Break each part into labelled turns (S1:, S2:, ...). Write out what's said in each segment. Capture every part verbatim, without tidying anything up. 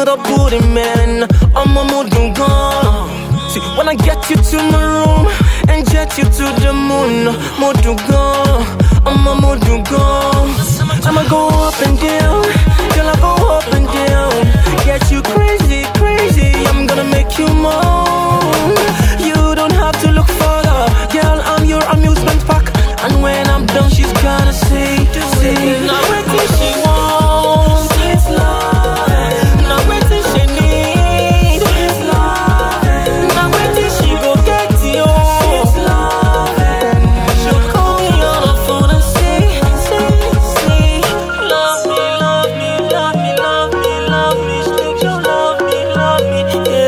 S1: the booty man. I'm a mood gone. See, when I get you to my room and jet you to the moon, mood gone. I'm a mood gone. I'ma go up and down, girl, I go up and down. Get you crazy, crazy, I'm gonna make you moan. You don't have to look further, girl, I'm your amusement park. And when I'm done, she's gonna say, say, now wait till she wants, it's love. Now wait till she need, it's love. Now wait till she go get you, it's love. She'll call me on the phone and say, say, say, love me, love me, love me, love me, love me. She think you love me, love me,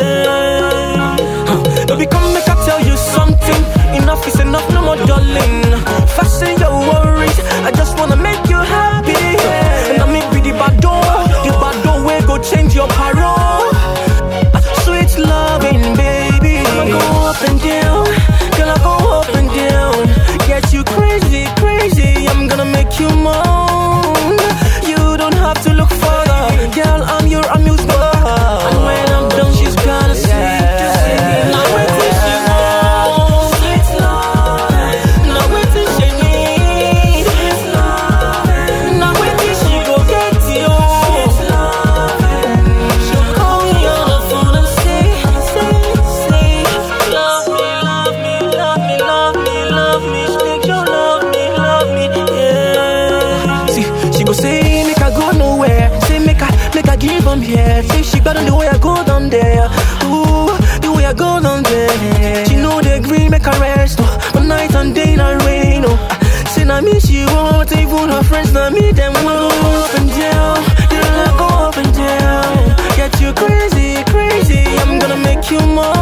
S1: yeah. Huh. Baby, come make I tell you something. Enough is enough, no more darling. Fasten your worries, I just wanna make you happy, yeah. And I make be the bad door, the bad door where go change your parole. uh, Sweet loving, baby. I'ma go up and down, girl, I go up and down. Get you crazy, crazy, I'm gonna make you moan. You don't have to look further, girl, I'm your amusement park. And when I'm done, she's gonna say, say, now wait till she wants, it's love. Now wait till she need, it's love. Now wait till she go get you, it's love. She'll call me on the phone and say, say, say, love me, love me, love me, love me, love me. She think you love me, love me, yeah. See, she go say make I go nowhere, say make I, make I give 'em here. Say she better the way I go down there, ooh, the way I go down there. She know the green make her rest, oh, but night and day in a rain, oh. Say na me she want, even her friends na me them will go up and down, girl I go up and down. Get you crazy, crazy, I'm gonna make you more.